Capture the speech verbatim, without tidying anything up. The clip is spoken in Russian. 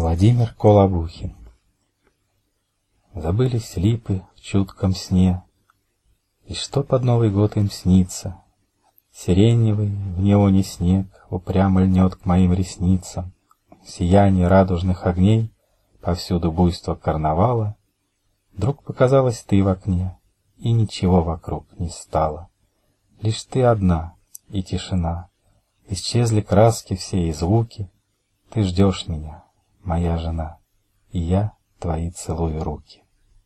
Владимир Колобухин. Забылись липы в чутком сне, и что под Новый год им снится? Сиреневый в неоне снег упрямо льнет к моим ресницам. Сияние радужных огней, повсюду буйство карнавала. Вдруг показалась ты в окне, и ничего вокруг не стало. Лишь ты одна и тишина. Исчезли краски все и звуки. Ты ждешь меня, моя жена, и я твои целую руки.